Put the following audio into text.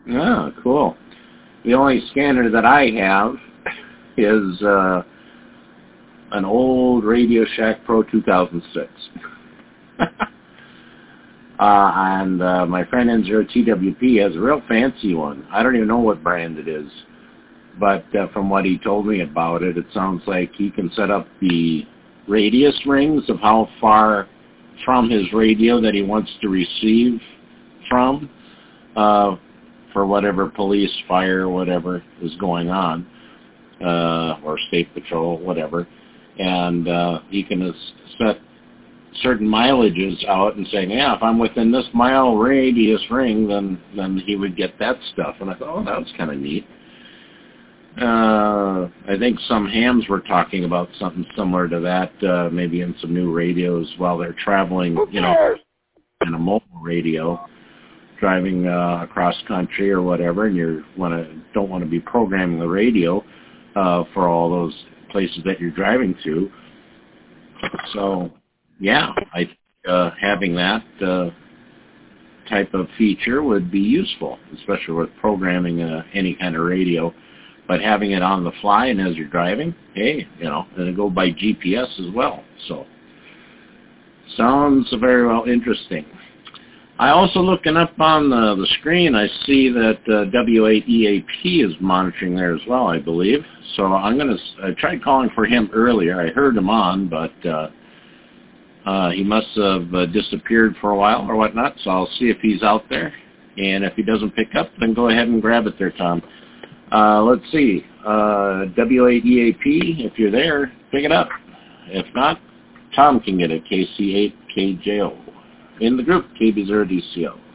Yeah, cool. The only scanner that I have is an old Radio Shack Pro 2006. And my friend N0TWP has a real fancy one. I don't even know what brand it is. But from what he told me about it, it sounds like he can set up the radius rings of how far from his radio that he wants to receive from for whatever police, fire, whatever is going on, or state patrol, whatever. And he can set certain mileages out and saying, yeah, if I'm within this mile radius ring, then he would get that stuff. And I thought, oh, that was kind of neat. I think some hams were talking about something similar to that, maybe in some new radios while they're traveling, in a mobile radio, driving across country or whatever, and you don't want to be programming the radio for all those places that you're driving to. So, yeah, I think having that type of feature would be useful, especially with programming any kind of radio. But having it on the fly and as you're driving, hey, and it go by GPS as well. So, sounds very well interesting. I also, looking up on the screen, I see that W8EAP is monitoring there as well, I believe. So I'm going to, I tried calling for him earlier. I heard him on, but he must have disappeared for a while or whatnot. So I'll see if he's out there. And if he doesn't pick up, then go ahead and grab it there, Tom. Let's see. W8EAP, if you're there, pick it up. If not, Tom can get it, KC8KJO. In the group, KB0DCO.